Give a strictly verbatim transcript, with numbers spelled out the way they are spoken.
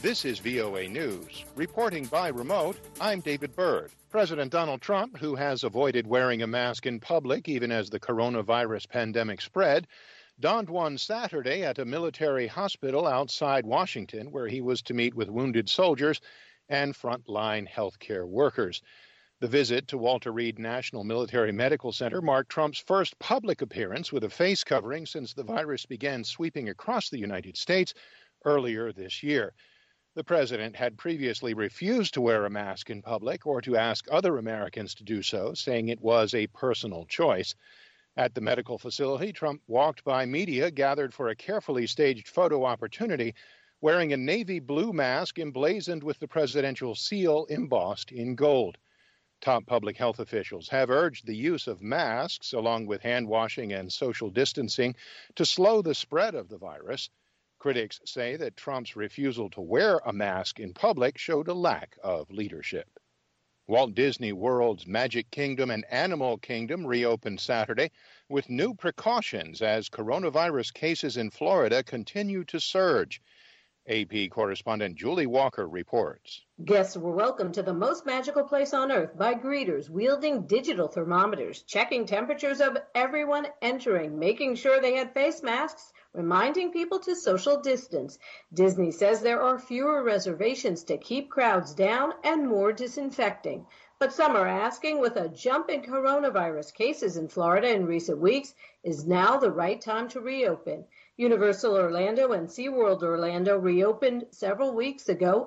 This is V O A News. Reporting by remote, I'm David Byrd. President Donald Trump, who has avoided wearing a mask in public even as the coronavirus pandemic spread, donned one Saturday at a military hospital outside Washington, where he was to meet with wounded soldiers and frontline healthcare workers. The visit to Walter Reed National Military Medical Center marked Trump's first public appearance with a face covering since the virus began sweeping across the United States earlier this year. The president had previously refused to wear a mask in public or to ask other Americans to do so, saying it was a personal choice. At the medical facility, Trump walked by media gathered for a carefully staged photo opportunity, wearing a navy blue mask emblazoned with the presidential seal embossed in gold. Top public health officials have urged the use of masks, along with hand washing and social distancing, to slow the spread of the virus. Critics say that Trump's refusal to wear a mask in public showed a lack of leadership. Walt Disney World's Magic Kingdom and Animal Kingdom reopened Saturday with new precautions as coronavirus cases in Florida continue to surge. A P correspondent Julie Walker reports. Guests were welcomed to the most magical place on earth by greeters wielding digital thermometers, checking temperatures of everyone entering, making sure they had face masks, reminding people to social distance. Disney says there are fewer reservations to keep crowds down and more disinfecting. But some are asking, with a jump in coronavirus cases in Florida in recent weeks, is now the right time to reopen? Universal Orlando and SeaWorld Orlando reopened several weeks ago